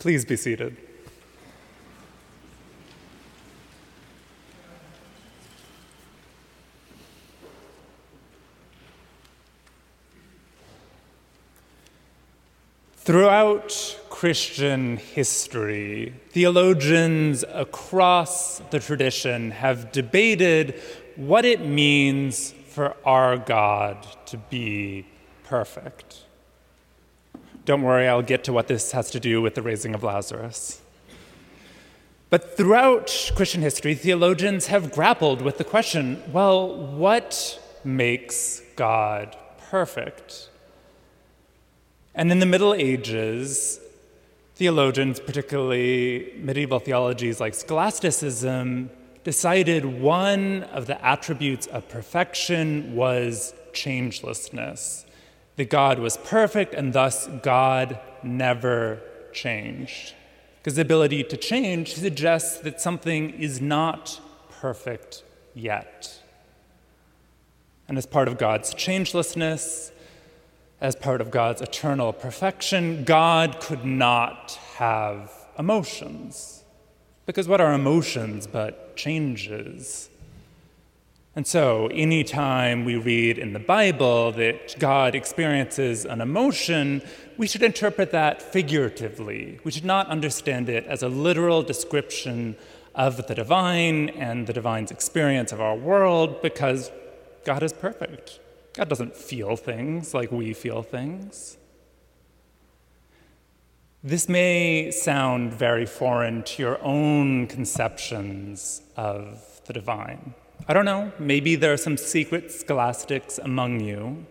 Please be seated. Throughout Christian history, theologians across the tradition have debated what it means for our God to be perfect. Don't worry, I'll get to what this has to do with the raising of Lazarus. But throughout Christian history, theologians have grappled with the question, well, what makes God perfect? And in the Middle Ages, theologians, particularly medieval theologies like scholasticism, decided one of the attributes of perfection was changelessness. That God was perfect, and thus God never changed. Because the ability to change suggests that something is not perfect yet. And as part of God's changelessness, as part of God's eternal perfection, God could not have emotions. Because what are emotions but changes? And so, anytime we read in the Bible that God experiences an emotion, we should interpret that figuratively. We should not understand it as a literal description of the divine and the divine's experience of our world, because God is perfect. God doesn't feel things like we feel things. This may sound very foreign to your own conceptions of the divine. I don't know, maybe there are some secret scholastics among you,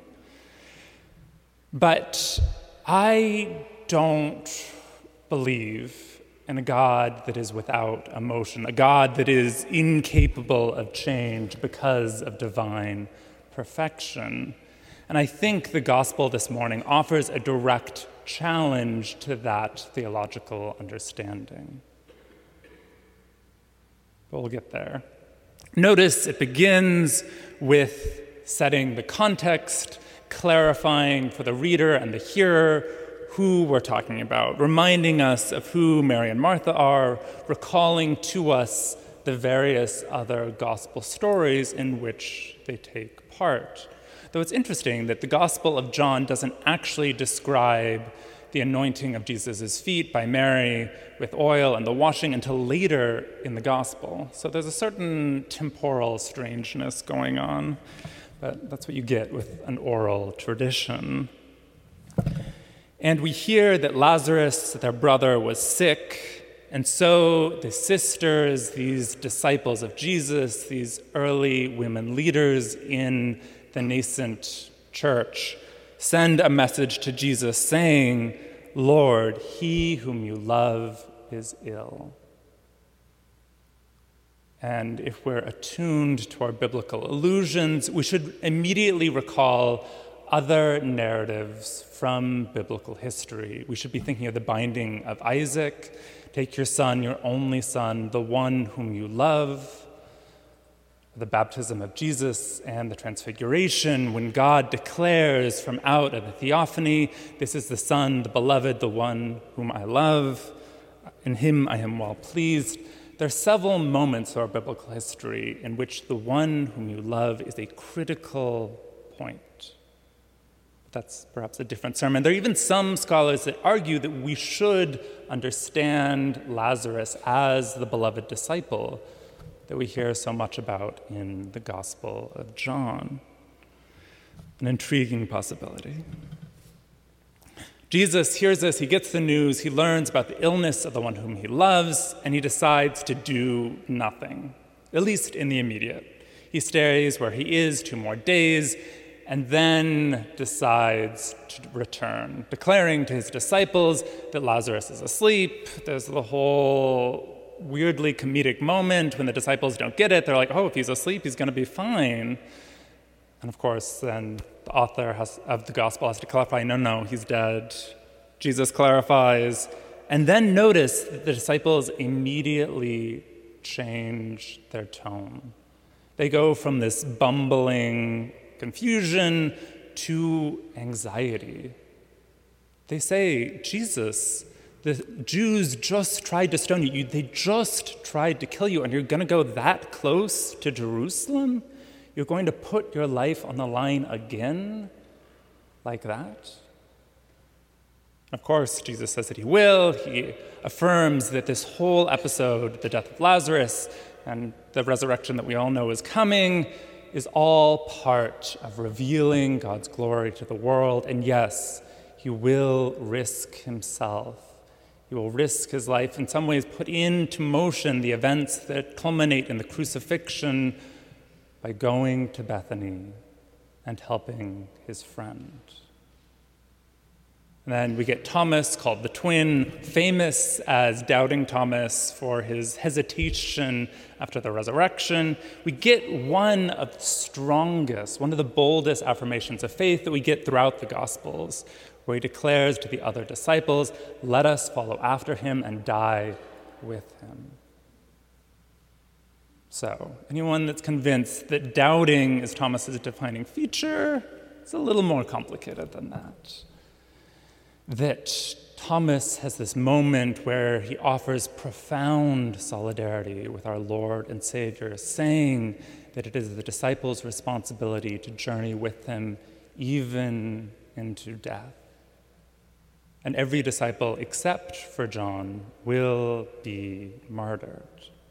but I don't believe in a God that is without emotion, a God that is incapable of change because of divine perfection. And I think the gospel this morning offers a direct challenge to that theological understanding. But we'll get there. Notice it begins with setting the context, clarifying for the reader and the hearer who we're talking about, reminding us of who Mary and Martha are, recalling to us the various other gospel stories in which they take part. Though it's interesting that the Gospel of John doesn't actually describe the anointing of Jesus' feet by Mary with oil and the washing until later in the gospel. So there's a certain temporal strangeness going on, but that's what you get with an oral tradition. And we hear that Lazarus, their brother, was sick, and so the sisters, these disciples of Jesus, these early women leaders in the nascent church, send a message to Jesus saying, "Lord, he whom you love is ill." And if we're attuned to our biblical allusions, we should immediately recall other narratives from biblical history. We should be thinking of the binding of Isaac, take your son, your only son, the one whom you love, the baptism of Jesus and the transfiguration, when God declares from out of the theophany, "This is the Son, the beloved, the one whom I love. In him I am well pleased." There are several moments of our biblical history in which the one whom you love is a critical point. That's perhaps a different sermon. There are even some scholars that argue that we should understand Lazarus as the beloved disciple that we hear so much about in the Gospel of John. An intriguing possibility. Jesus hears this, he gets the news, he learns about the illness of the one whom he loves, and he decides to do nothing, at least in the immediate. He stays where he is 2 more days, and then decides to return, declaring to his disciples that Lazarus is asleep. There's the whole weirdly comedic moment when the disciples don't get it. They're like, oh, if he's asleep, he's going to be fine. And of course, then the author of the gospel has to clarify, no, he's dead. Jesus clarifies. And then notice that the disciples immediately change their tone. They go from this bumbling confusion to anxiety. They say, Jesus, The Jews just tried to stone you. They just tried to kill you, and you're going to go that close to Jerusalem? You're going to put your life on the line again like that? Of course, Jesus says that he will. He affirms that this whole episode, the death of Lazarus and the resurrection that we all know is coming, is all part of revealing God's glory to the world. And yes, he will risk himself. He will risk his life, in some ways put into motion the events that culminate in the crucifixion by going to Bethany and helping his friend. And then we get Thomas, called the twin, famous as Doubting Thomas for his hesitation after the resurrection. We get one of the strongest, one of the boldest affirmations of faith that we get throughout the Gospels, where he declares to the other disciples, "Let us follow after him and die with him." So, anyone that's convinced that doubting is Thomas's defining feature, it's a little more complicated than that. That Thomas has this moment where he offers profound solidarity with our Lord and Savior, saying that it is the disciples' responsibility to journey with him even into death. And every disciple, except for John, will be martyred.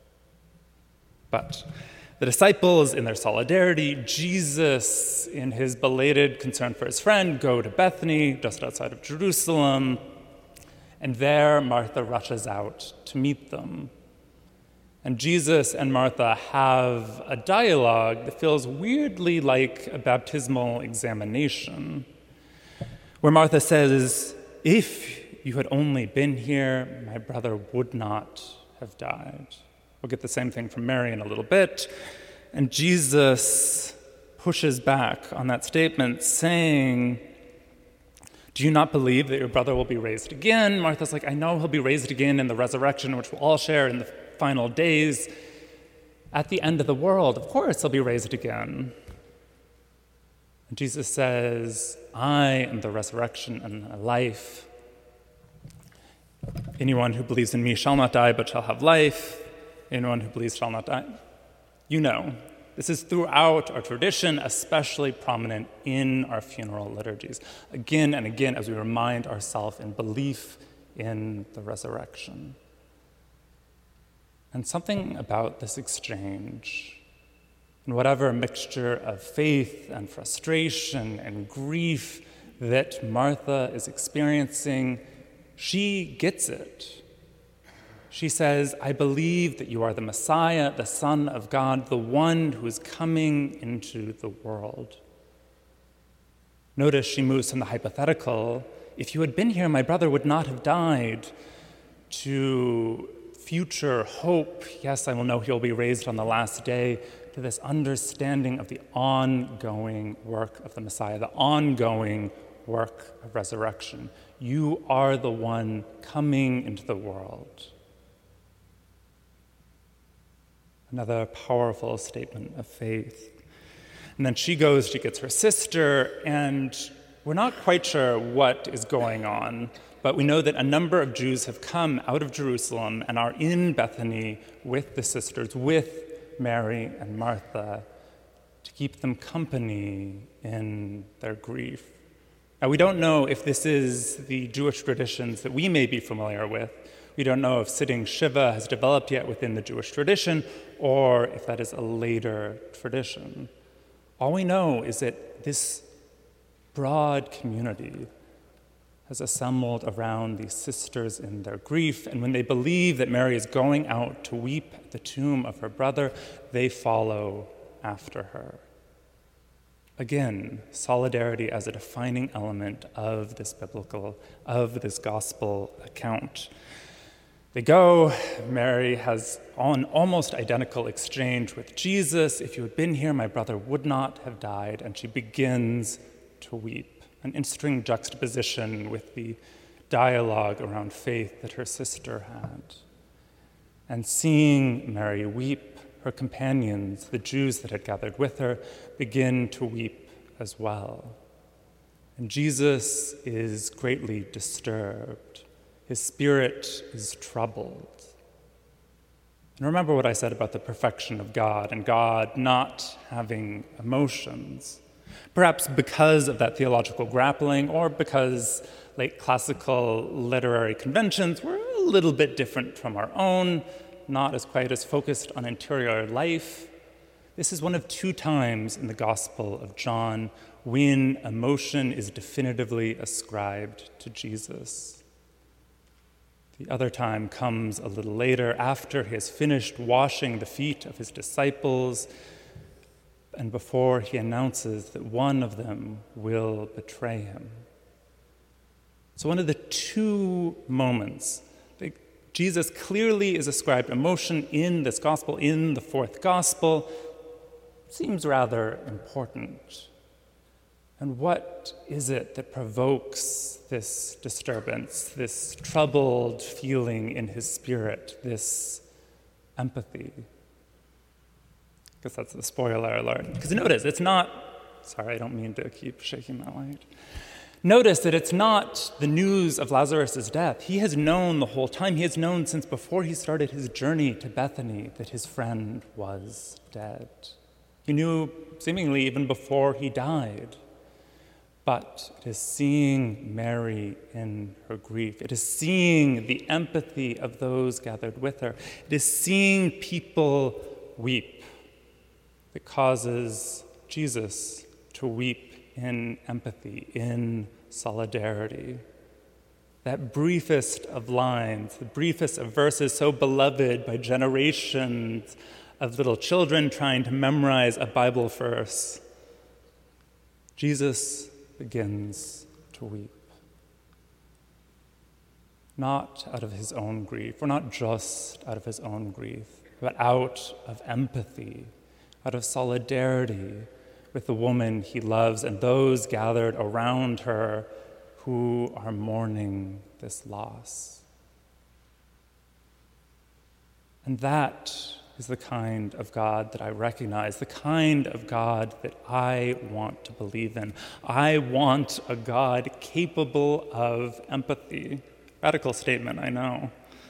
But the disciples, in their solidarity, Jesus, in his belated concern for his friend, go to Bethany, just outside of Jerusalem, and there Martha rushes out to meet them. And Jesus and Martha have a dialogue that feels weirdly like a baptismal examination, where Martha says, "If you had only been here, my brother would not have died." We'll get the same thing from Mary in a little bit. And Jesus pushes back on that statement, saying, "Do you not believe that your brother will be raised again?" Martha's like, "I know he'll be raised again in the resurrection, which we'll all share in the final days. At the end of the world, of course he'll be raised again." And Jesus says, "I am the resurrection and the life. Anyone who believes in me shall not die, but shall have life. Anyone who believes shall not die." You know, this is throughout our tradition, especially prominent in our funeral liturgies, again and again as we remind ourselves in belief in the resurrection. And something about this exchange, and whatever mixture of faith and frustration and grief that Martha is experiencing, she gets it. She says, "I believe that you are the Messiah, the Son of God, the one who is coming into the world." Notice she moves from the hypothetical, "If you had been here, my brother would not have died," to future hope, "Yes, I will know he'll be raised on the last day," to this understanding of the ongoing work of the Messiah, the ongoing work of resurrection. You are the one coming into the world. Another powerful statement of faith. And then she goes, she gets her sister, and we're not quite sure what is going on, but we know that a number of Jews have come out of Jerusalem and are in Bethany with the sisters, with Mary and Martha, to keep them company in their grief. Now, we don't know if this is the Jewish traditions that we may be familiar with. We don't know if sitting Shiva has developed yet within the Jewish tradition, or if that is a later tradition. All we know is that this broad community has assembled around these sisters in their grief, and when they believe that Mary is going out to weep at the tomb of her brother, they follow after her. Again, solidarity as a defining element of this gospel account. They go, Mary has an almost identical exchange with Jesus. "If you had been here, my brother would not have died," and she begins to weep. An interesting juxtaposition with the dialogue around faith that her sister had. And seeing Mary weep, her companions, the Jews that had gathered with her, begin to weep as well. And Jesus is greatly disturbed. His spirit is troubled. And remember what I said about the perfection of God and God not having emotions. Perhaps because of that theological grappling, or because late classical literary conventions were a little bit different from our own, not as quite as focused on interior life. This is one of 2 times in the Gospel of John when emotion is definitively ascribed to Jesus. The other time comes a little later, after he has finished washing the feet of his disciples and before he announces that one of them will betray him. So one of the 2 moments that Jesus clearly is ascribed emotion in this gospel, in the 4th gospel, seems rather important. And what is it that provokes this disturbance, this troubled feeling in his spirit, this empathy? Because that's the spoiler alert. Because notice, it's not, sorry, I don't mean to keep shaking that light. Notice that it's not the news of Lazarus' death. He has known the whole time. He has known since before he started his journey to Bethany that his friend was dead. He knew seemingly even before he died. But it is seeing Mary in her grief. It is seeing the empathy of those gathered with her. It is seeing people weep that causes Jesus to weep in empathy, in solidarity. That briefest of lines, the briefest of verses so beloved by generations of little children trying to memorize a Bible verse, Jesus begins to weep. Not out of his own grief, or not just out of his own grief, but out of empathy, out of solidarity with the woman he loves and those gathered around her who are mourning this loss. And that is the kind of God that I recognize, the kind of God that I want to believe in. I want a God capable of empathy. Radical statement, I know.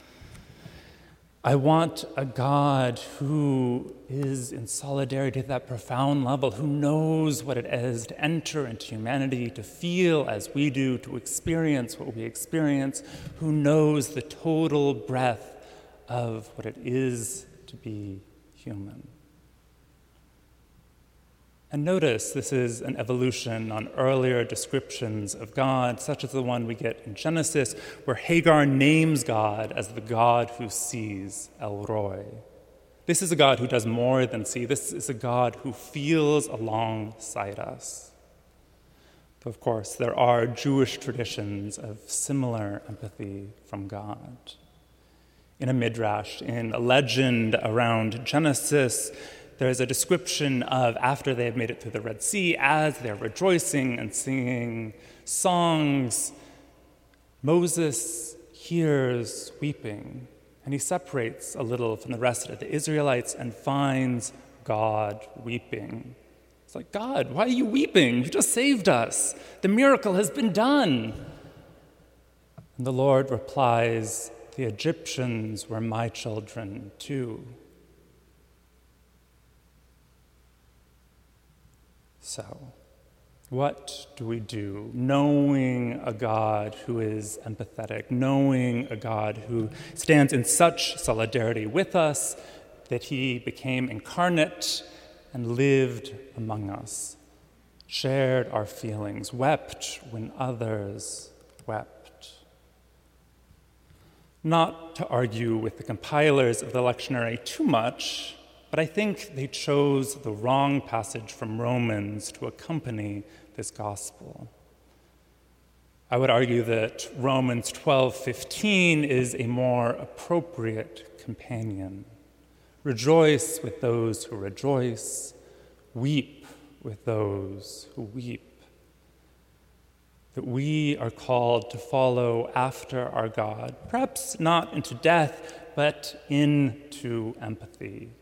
I want a God who is in solidarity at that profound level, who knows what it is to enter into humanity, to feel as we do, to experience what we experience, who knows the total breadth of what it is to be human. And notice this is an evolution on earlier descriptions of God, such as the one we get in Genesis, where Hagar names God as the God who sees, El Roi. This is a God who does more than see. This is a God who feels alongside us. Though, of course, there are Jewish traditions of similar empathy from God. In a midrash, in a legend around Genesis, there's a description of after they have made it through the Red Sea, as they're rejoicing and singing songs, Moses hears weeping, and he separates a little from the rest of the Israelites and finds God weeping. It's like, God, why are you weeping? You just saved us. The miracle has been done. And the Lord replies, the Egyptians were my children too. So, what do we do knowing a God who is empathetic, knowing a God who stands in such solidarity with us that he became incarnate and lived among us, shared our feelings, wept when others wept? Not to argue with the compilers of the lectionary too much, but I think they chose the wrong passage from Romans to accompany this gospel. I would argue that Romans 12:15 is a more appropriate companion. Rejoice with those who rejoice, weep with those who weep. That we are called to follow after our God, perhaps not into death, but into empathy.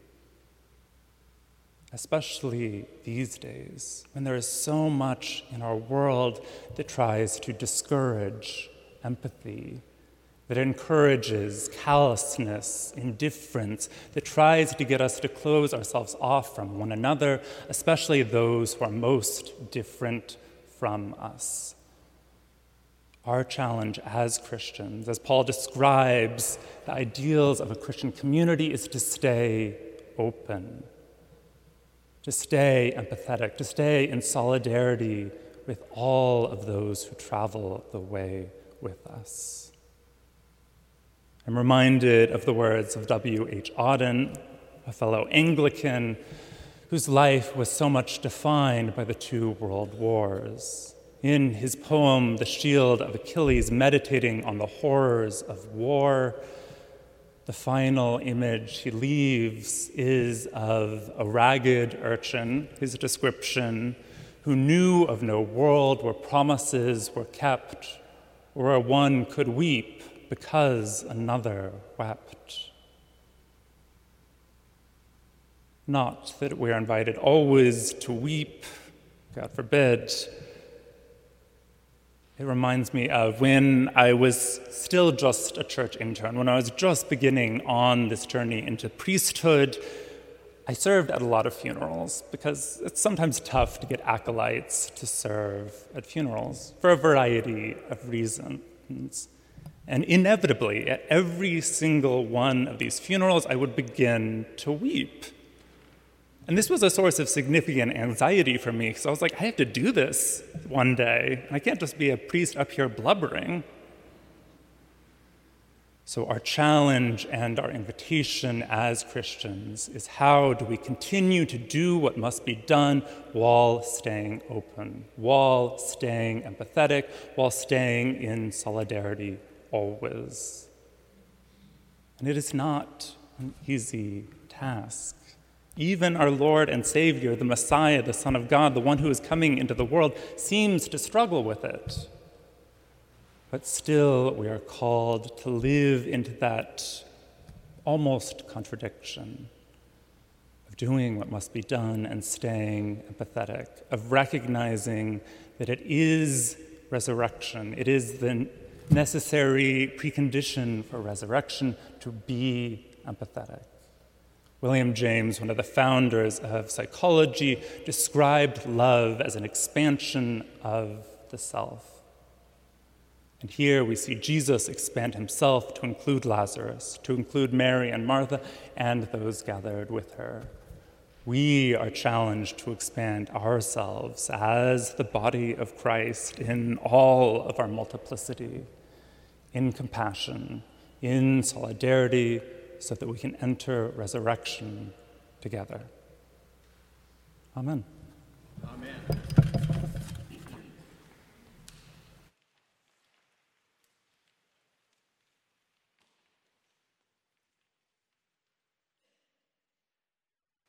Especially these days, when there is so much in our world that tries to discourage empathy, that encourages callousness, indifference, that tries to get us to close ourselves off from one another, especially those who are most different from us. Our challenge as Christians, as Paul describes the ideals of a Christian community, is to stay open, to stay empathetic, to stay in solidarity with all of those who travel the way with us. I'm reminded of the words of W.H. Auden, a fellow Anglican whose life was so much defined by the 2 world wars. In his poem, The Shield of Achilles, meditating on the horrors of war, the final image he leaves is of a ragged urchin, his description, who knew of no world where promises were kept, where one could weep because another wept. Not that we are invited always to weep, God forbid. It reminds me of when I was still just a church intern, when I was just beginning on this journey into priesthood. I served at a lot of funerals because it's sometimes tough to get acolytes to serve at funerals for a variety of reasons. And inevitably, at every single one of these funerals, I would begin to weep. And this was a source of significant anxiety for me, because I was like, I have to do this one day. I can't just be a priest up here blubbering. So our challenge and our invitation as Christians is, how do we continue to do what must be done while staying open, while staying empathetic, while staying in solidarity always? And it is not an easy task. Even our Lord and Savior, the Messiah, the Son of God, the one who is coming into the world, seems to struggle with it. But still, we are called to live into that almost contradiction of doing what must be done and staying empathetic, of recognizing that it is resurrection, it is the necessary precondition for resurrection to be empathetic. William James, one of the founders of psychology, described love as an expansion of the self. And here we see Jesus expand himself to include Lazarus, to include Mary and Martha, and those gathered with her. We are challenged to expand ourselves as the body of Christ in all of our multiplicity, in compassion, in solidarity, so that we can enter resurrection together. Amen. Amen.